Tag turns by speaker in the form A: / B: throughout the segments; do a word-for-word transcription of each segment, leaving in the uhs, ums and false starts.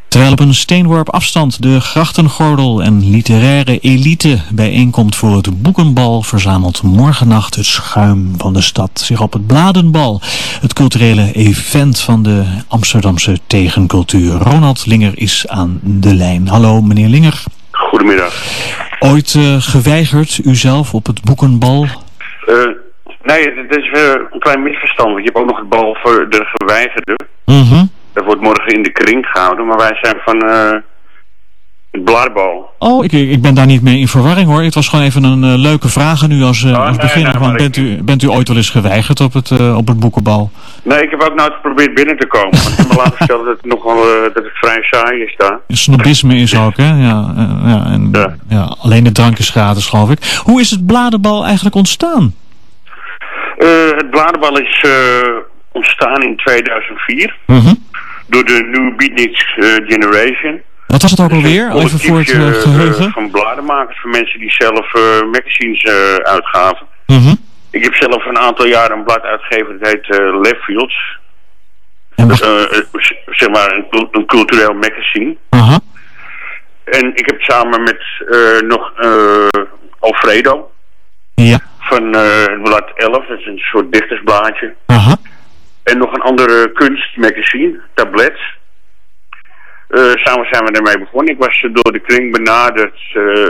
A: Terwijl op een steenworp afstand de grachtengordel en literaire elite bijeenkomt voor het boekenbal, verzamelt morgennacht het schuim van de stad zich op het Bladenbal, het culturele event van de Amsterdamse tegencultuur. Ronald Linger is aan de lijn. Hallo meneer Linger.
B: Goedemiddag.
A: Ooit uh, geweigerd uzelf op het boekenbal?
B: Uh, nee, het is uh, een klein misverstand. Want je hebt ook nog het bal voor de geweigerden.
A: Mm-hmm.
B: Dat wordt morgen in de kring gehouden, maar wij zijn van uh, het Bladenbal.
A: Oh, ik, ik ben daar niet mee in verwarring hoor. Het was gewoon even een uh, leuke vraag aan u als, uh,
B: oh,
A: als
B: nee,
A: beginner.
B: nee,
A: Want bent,
B: ik...
A: u, bent u ooit wel eens geweigerd op het, uh, op het boekenbal?
B: Nee, ik heb ook nooit geprobeerd binnen te komen. Want ik heb me laten vertellen dat het nogal uh, dat het vrij saai is daar.
A: Snobisme is ook, hè? Ja, uh, ja, en,
B: ja.
A: ja, alleen de drank is gratis, geloof ik. Hoe is het Bladenbal eigenlijk ontstaan?
B: Uh, het Bladenbal is uh, ontstaan in tweeduizend vier.
A: Mm-hmm.
B: Door de New Beatniks uh, Generation.
A: Wat was het ook alweer?
B: Dus
A: even voor het uh, geheugen.
B: Uh, van bladenmakers, van mensen die zelf uh, magazines uh, uitgaven.
A: Mm-hmm.
B: Ik heb zelf een aantal jaren een blad uitgegeven, dat heet uh, Left Fields.
A: En wat...
B: uh, uh, zeg maar een, een cultureel magazine.
A: Uh-huh.
B: En ik heb samen met uh, nog uh, Alfredo.
A: Ja.
B: Van uh, het blad elf, dat is een soort dichtersblaadje.
A: Uh-huh.
B: En nog een andere kunstmagazine, Tablets. Uh, samen zijn we daarmee begonnen. Ik was uh, door de kring benaderd uh,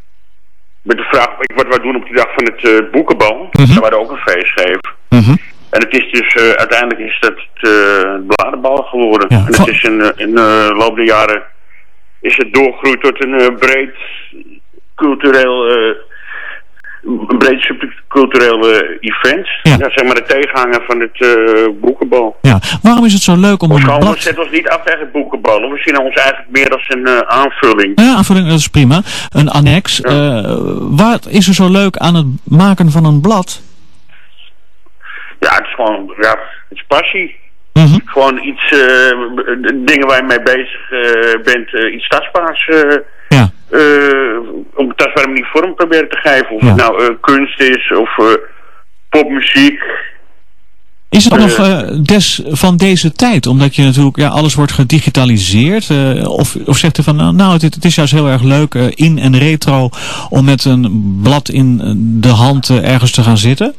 B: met de vraag of ik wat wou doen op de dag van het uh, boekenbal.
A: Mm-hmm.
B: Daar waren ook een feest geven.
A: Mm-hmm.
B: En het is dus, uh, uiteindelijk is dat het uh, Bladenbal geworden.
A: Ja,
B: en het is in de uh, loop der jaren is het doorgegroeid tot een uh, breed cultureel... Uh, een breed subcultureel uh, event.
A: Ja.
B: Ja, zeg maar de tegenhanger van het uh, boekenbal.
A: Ja, waarom is het zo leuk om
B: Of
A: een
B: gewoon,
A: blad...
B: we zetten ons niet af tegen het boekenbal. We zien ons eigenlijk meer als een uh, aanvulling.
A: Ja, aanvulling, dat is prima. Een annex.
B: Ja.
A: Uh, wat is er zo leuk aan het maken van een blad?
B: Ja, het is gewoon, ja, het is passie.
A: Mm-hmm.
B: Gewoon iets, uh, dingen waar je mee bezig uh, bent, uh, iets tastbaars... Uh,
A: Ja.
B: Uh, op een tastbare manier vorm proberen te geven. Of
A: Ja.
B: het nou uh, kunst is of uh, popmuziek.
A: Is het ook
B: Uh,
A: nog uh, des van deze tijd? Omdat je natuurlijk, ja, alles wordt gedigitaliseerd. Uh, of, of zegt u van, nou, nou het, het is juist heel erg leuk, uh, in en retro, om met een blad in de hand uh, ergens te gaan zitten?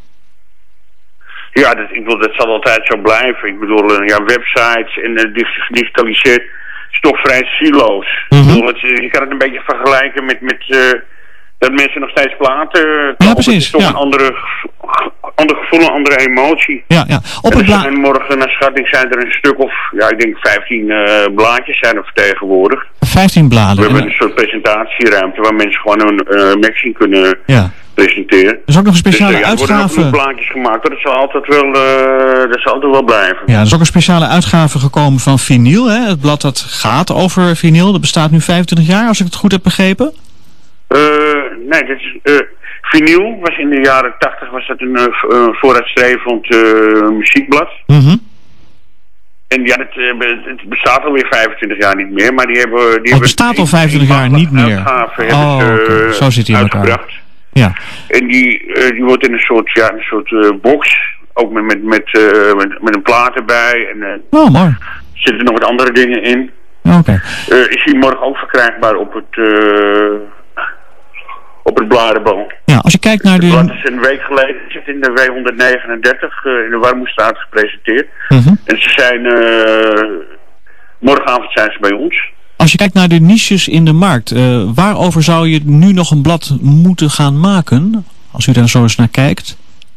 B: Ja, dat, ik bedoel, dat zal altijd zo blijven. Ik bedoel, uh, ja, websites en uh, gedigitaliseerd is toch vrij siloos.
A: Mm-hmm.
B: Ik bedoel, het, je kan het een beetje vergelijken met, met uh, dat mensen nog steeds platen kopen.
A: Ja, precies.
B: Het is toch
A: Ja.
B: een andere, ander gevoel, een andere emotie.
A: Ja, ja. Op
B: en,
A: het
B: er
A: bla-
B: zijn morgen naar schatting zijn er een stuk of, ja, ik denk vijftien uh, blaadjes zijn er vertegenwoordigd.
A: vijftien bladen.
B: We hebben
A: En,
B: een soort presentatieruimte waar mensen gewoon een uh, magazine kunnen
A: ja.
B: presenteren.
A: Er is ook nog een speciale
B: dus, uh, ja, er worden ook
A: uitgave.
B: nog blaadjes gemaakt, maar dat zal altijd wel, uh, dat zal altijd wel blijven.
A: Ja, er is ook een speciale uitgave gekomen van vinyl. Hè? Het blad dat gaat over vinyl. Dat bestaat nu vijfentwintig jaar, als ik het goed heb begrepen.
B: Uh, nee, dit is, uh, vinyl was in de jaren tachtig was dat een uh, vooruitstrevend uh, muziekblad.
A: Mm-hmm.
B: En ja, het, uh, het bestaat alweer vijfentwintig jaar niet meer, maar die hebben... Die
A: Oh,
B: hebben
A: het bestaat al vijfentwintig jaar niet meer.
B: Uitgave
A: Oh,
B: hebben ze,
A: okay.
B: uh,
A: Zo zit hij in elkaar.
B: uitgebracht.
A: Ja.
B: En die, uh, die wordt in een soort, ja, een soort uh, box, ook met, met, met, uh, met, met een plaat erbij. En uh,
A: Oh, mooi.
B: er zitten nog wat andere dingen in.
A: Oké. Okay.
B: Uh, is die morgen ook verkrijgbaar op het, uh, op het Bladenbal.
A: Ja, als je kijkt naar
B: Het
A: de...
B: blad is een week geleden, is het in de W honderdnegenendertig uh, in de Warmoestraat gepresenteerd.
A: Mm-hmm.
B: En ze zijn, uh, morgenavond zijn ze bij ons.
A: Als je kijkt naar de niches in de markt, uh, waarover zou je nu nog een blad moeten gaan maken? Als u daar zo eens naar kijkt.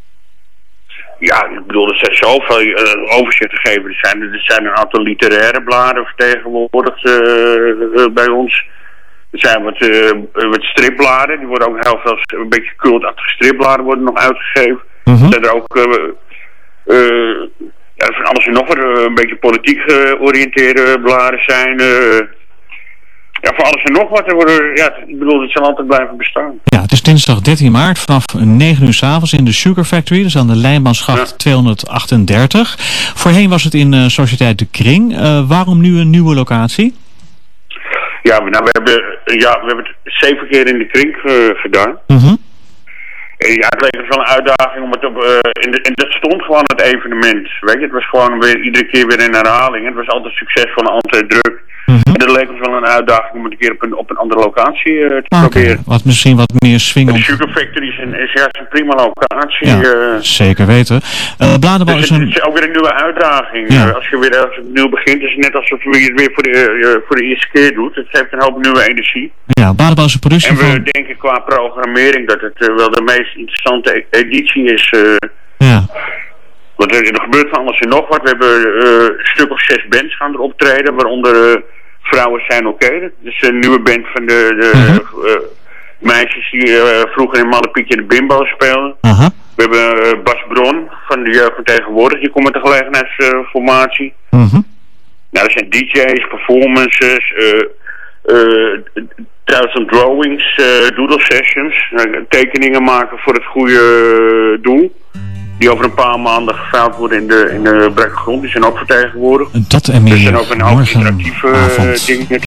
B: Ja, ik bedoel, er zijn zoveel uh, overzicht te geven. Er zijn, er zijn een aantal literaire bladen vertegenwoordigd uh, uh, bij ons. Er zijn wat, uh, wat stripbladen. Die worden ook heel veel, een beetje cultachtige stripbladen worden nog uitgegeven.
A: Mm-hmm.
B: Er zijn er ook... Uh, uh, ja, van alles en nog wat. Uh, een beetje politiek georiënteerde bladen zijn... Uh, Ja, voor alles en nog wat. Er worden, ja, ik bedoel, het zal altijd blijven bestaan.
A: Ja, het is dinsdag dertien maart vanaf negen uur 's avonds in de Sugar Factory. Dat is aan de Lijnbaansgracht ja. tweehonderdachtendertig. Voorheen was het in uh, Sociëteit De Kring. Uh, waarom nu een nieuwe locatie?
B: Ja, nou, we hebben, ja, we hebben het zeven keer in de Kring uh, gedaan.
A: Mm-hmm.
B: En ja, het leek wel een uitdaging om het op... Uh, en, de, en dat stond gewoon het evenement. Weet je, het was gewoon weer iedere keer weer een herhaling. Het was altijd succesvol en altijd druk.
A: Mm-hmm.
B: En dat leek ons wel een uitdaging om het een keer op een, op een andere locatie uh, te
A: okay.
B: proberen.
A: Wat misschien wat meer swingend.
B: De Sugar Factory is een, is juist een prima locatie.
A: Ja,
B: uh,
A: zeker weten. Uh, Bladerbal
B: dus
A: is
B: het,
A: een...
B: het is ook weer een nieuwe uitdaging.
A: Ja.
B: Uh, als je weer als het nieuw begint, is het net alsof je het weer voor de, uh, voor de eerste keer doet. Het geeft een hoop nieuwe energie.
A: Ja, Bladerbal is een productie
B: en we
A: van...
B: denken qua programmering dat het uh, wel de meest interessante e- editie is. Uh,
A: ja.
B: Want er, er gebeurt van alles en nog wat. We hebben uh, een stuk of zes bands gaan er optreden, waaronder uh, Vrouwen zijn oké. Okay. Dat is een nieuwe band van de, de uh-huh. uh, meisjes die uh, vroeger in Mallepietje en de Bimbo speelden.
A: Uh-huh.
B: We hebben uh, Bas Bron van de jeugd van tegenwoordig, die komt met de gelegenheidsformatie.
A: Uh, uh-huh.
B: Nou, er zijn D J's, performances, uh, uh, thousand drawings, uh, doodle sessions, uh, tekeningen maken voor het goede uh, doel. Die over een paar maanden geveild worden in de, in de Brekkergrond. Die zijn ook vertegenwoordigd.
A: Dat en meer
B: er zijn ook een hoop interactieve
A: morgenavond.
B: dingen